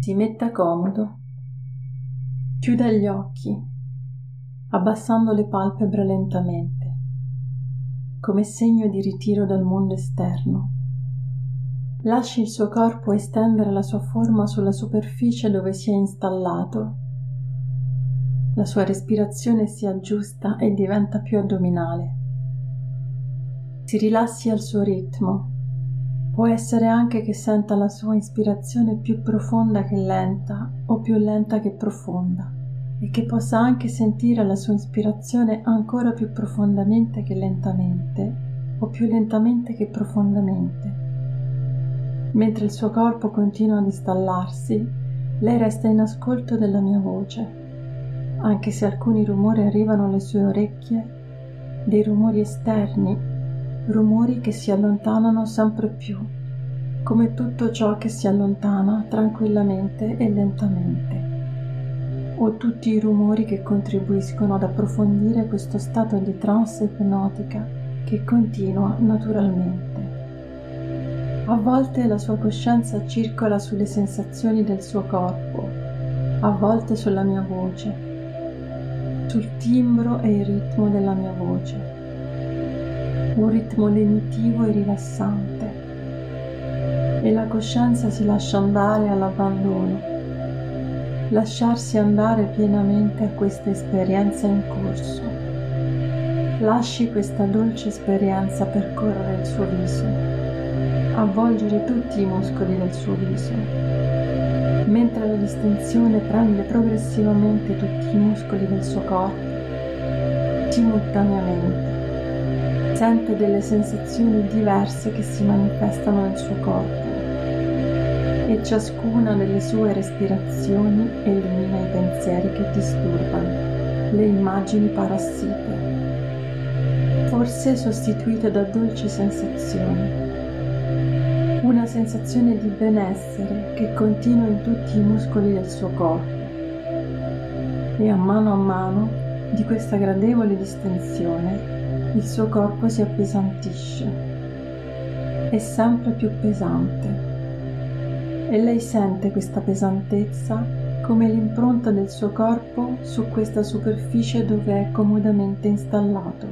Si metta comodo, chiuda gli occhi, abbassando le palpebre lentamente, come segno di ritiro dal mondo esterno. Lasci il suo corpo estendere la sua forma sulla superficie dove si è installato. La sua respirazione si aggiusta e diventa più addominale. Si rilassi al suo ritmo. Può essere anche che senta la sua ispirazione più profonda che lenta o più lenta che profonda e che possa anche sentire la sua ispirazione ancora più profondamente che lentamente o più lentamente che profondamente. Mentre il suo corpo continua ad installarsi, lei resta in ascolto della mia voce, anche se alcuni rumori arrivano alle sue orecchie, dei rumori esterni, rumori che si allontanano sempre più, come tutto ciò che si allontana tranquillamente e lentamente, o tutti i rumori che contribuiscono ad approfondire questo stato di trance ipnotica che continua naturalmente. A volte la sua coscienza circola sulle sensazioni del suo corpo, a volte sulla mia voce, sul timbro e il ritmo della mia voce. Un ritmo lenitivo e rilassante, e la coscienza si lascia andare all'abbandono, lasciarsi andare pienamente a questa esperienza in corso. Lasci questa dolce esperienza percorrere il suo viso, avvolgere tutti i muscoli del suo viso, mentre la distensione prende progressivamente tutti i muscoli del suo corpo, simultaneamente. Sente delle sensazioni diverse che si manifestano nel suo corpo e ciascuna delle sue respirazioni elimina i pensieri che disturbano, le immagini parassite, forse sostituite da dolci sensazioni. Una sensazione di benessere che continua in tutti i muscoli del suo corpo e a mano di questa gradevole distensione il suo corpo si appesantisce, è sempre più pesante e lei sente questa pesantezza come l'impronta del suo corpo su questa superficie dove è comodamente installato,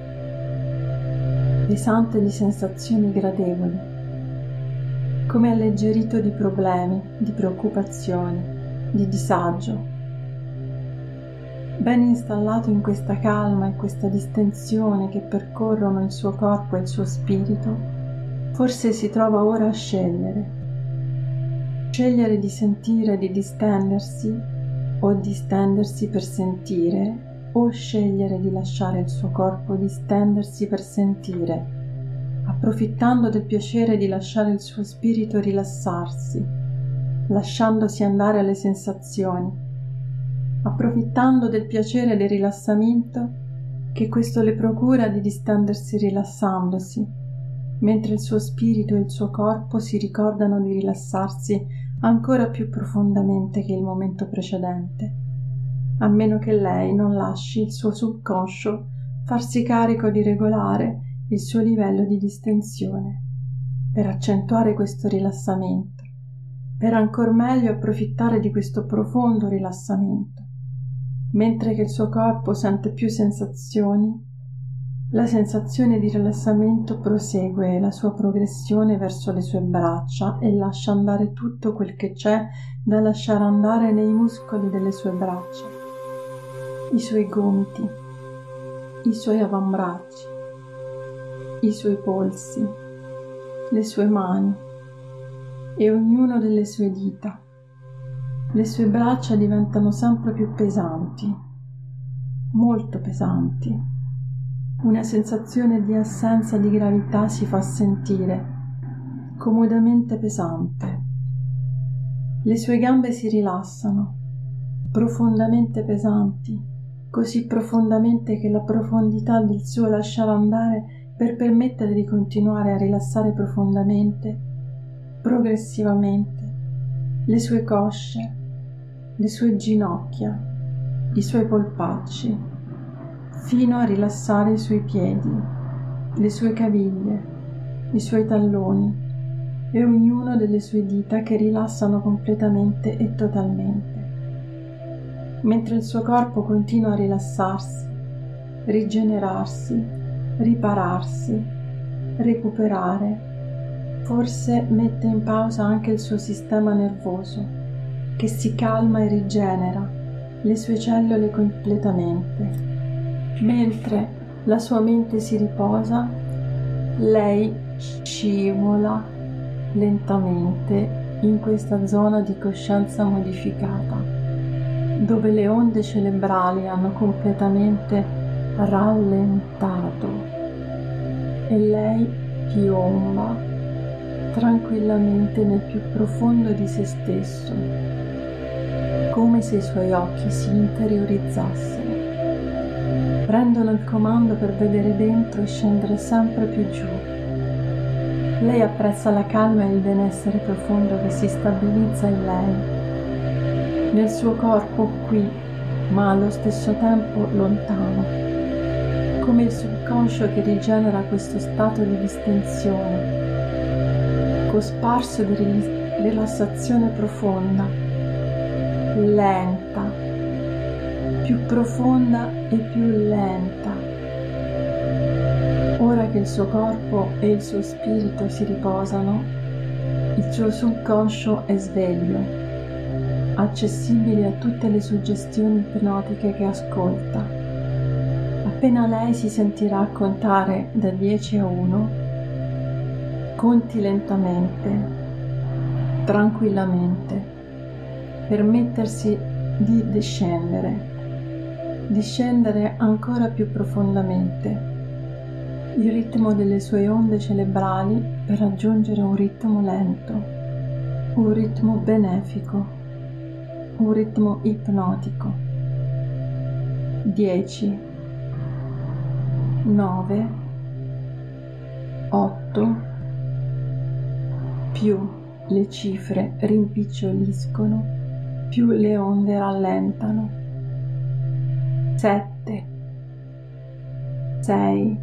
pesante di sensazioni gradevoli, come alleggerito di problemi, di preoccupazioni, di disagio. Ben installato in questa calma e questa distensione che percorrono il suo corpo e il suo spirito, forse si trova ora a scegliere di sentire, di distendersi, o distendersi per sentire, o scegliere di lasciare il suo corpo distendersi per sentire, approfittando del piacere di lasciare il suo spirito rilassarsi, lasciandosi andare alle sensazioni, approfittando del piacere del rilassamento che questo le procura di distendersi rilassandosi, mentre il suo spirito e il suo corpo si ricordano di rilassarsi ancora più profondamente che il momento precedente, a meno che lei non lasci il suo subconscio farsi carico di regolare il suo livello di distensione, per accentuare questo rilassamento, per ancor meglio approfittare di questo profondo rilassamento. Mentre che il suo corpo sente più sensazioni, la sensazione di rilassamento prosegue la sua progressione verso le sue braccia e lascia andare tutto quel che c'è da lasciare andare nei muscoli delle sue braccia, i suoi gomiti, i suoi avambracci, i suoi polsi, le sue mani e ognuno delle sue dita. Le sue braccia diventano sempre più pesanti, molto pesanti. Una sensazione di assenza di gravità si fa sentire, comodamente pesante. Le sue gambe si rilassano, profondamente pesanti, così profondamente che la profondità del suo lasciare andare per permettere di continuare a rilassare profondamente, progressivamente, le sue cosce, le sue ginocchia, i suoi polpacci, fino a rilassare i suoi piedi, le sue caviglie, i suoi talloni, e ognuno delle sue dita che rilassano completamente e totalmente, mentre il suo corpo continua a rilassarsi, rigenerarsi, ripararsi, recuperare. Forse mette in pausa anche il suo sistema nervoso, che si calma e rigenera le sue cellule completamente. Mentre la sua mente si riposa, lei scivola lentamente in questa zona di coscienza modificata, dove le onde cerebrali hanno completamente rallentato e lei piomba tranquillamente nel più profondo di se stesso, come se i suoi occhi si interiorizzassero, prendono il comando per vedere dentro e scendere sempre più giù. Lei apprezza la calma e il benessere profondo che si stabilizza in lei, nel suo corpo qui, ma allo stesso tempo lontano, come il subconscio che rigenera questo stato di distensione, cosparso di rilassazione profonda, lenta, più profonda e più lenta. Ora che il suo corpo e il suo spirito si riposano, il suo subconscio è sveglio, accessibile a tutte le suggestioni ipnotiche che ascolta. Appena lei si sentirà contare da 10 a 1, conti lentamente, tranquillamente, permettersi di discendere ancora più profondamente il ritmo delle sue onde cerebrali per raggiungere un ritmo lento, un ritmo benefico, un ritmo ipnotico. 10, 9, 8, più le cifre rimpiccioliscono, più le onde rallentano. 7, 6,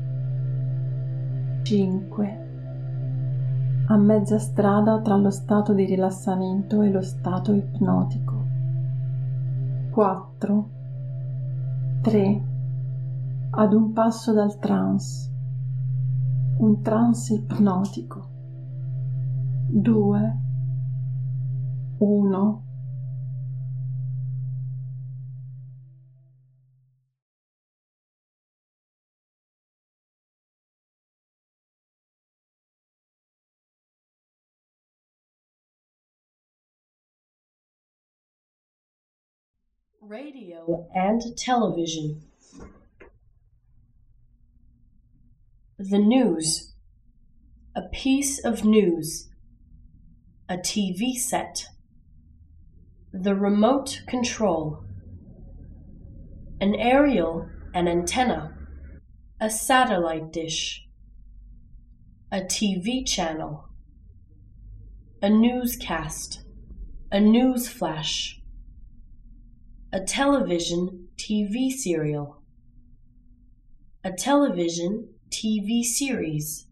5, a mezza strada tra lo stato di rilassamento e lo stato ipnotico. 4, 3, ad un passo dal trance, un trance ipnotico. 2, 1. Radio and television. The news. A piece of news. A TV set. The remote control. An aerial, an antenna. A satellite dish. A TV channel. A newscast. A news flash. A television TV serial. A television TV series.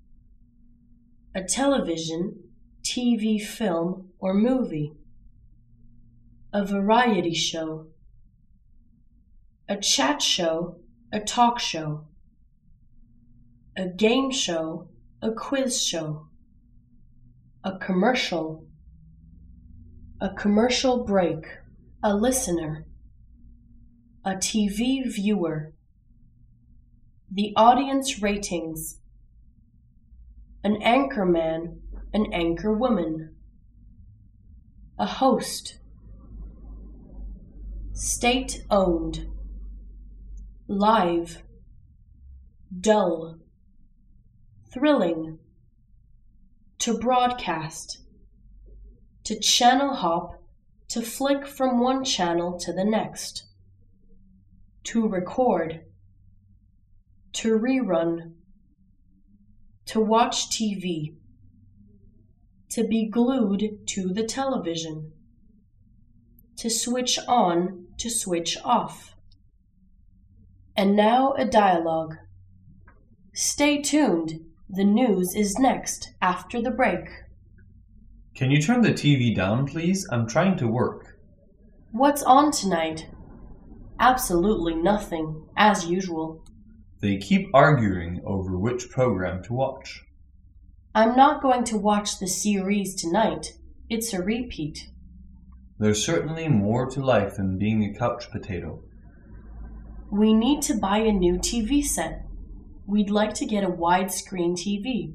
A television TV film or movie. A variety show. A chat show, a talk show. A game show, a quiz show. A commercial break. A listener. A TV viewer. The audience ratings. An anchorman, an anchorwoman. A host. State-owned. Live. Dull. Thrilling. To broadcast. To channel hop. To flick from one channel to the next. To record. To rerun. To watch TV. To be glued to the television. To switch on, to switch off. And now a dialogue. Stay tuned. The news is next after the break. Can you turn the TV down, please? I'm trying to work. What's on tonight? Absolutely nothing, as usual. They keep arguing over which program to watch. I'm not going to watch the series tonight. It's a repeat. There's certainly more to life than being a couch potato. We need to buy a new TV set. We'd like to get a widescreen TV.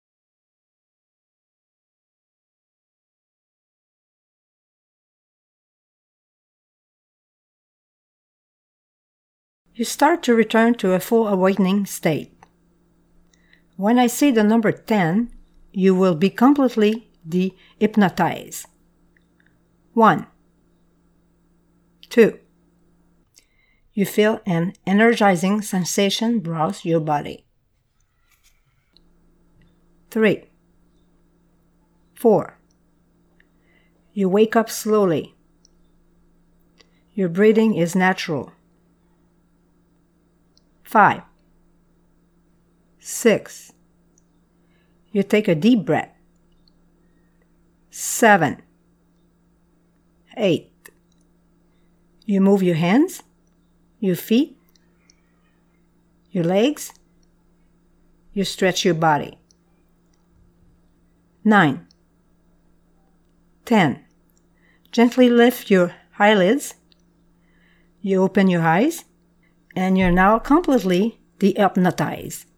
You start to return to a full awakening state. When I say the number 10, you will be completely de-hypnotized. 1, 2. You feel an energizing sensation browse your body. 3, 4. You wake up slowly. Your breathing is natural. 5, 6. You take a deep breath. 7, 8. You move your hands, your feet, your legs. You stretch your body. 9, 10. Gently lift your eyelids. You open your eyes, and you're now completely de-hypnotized.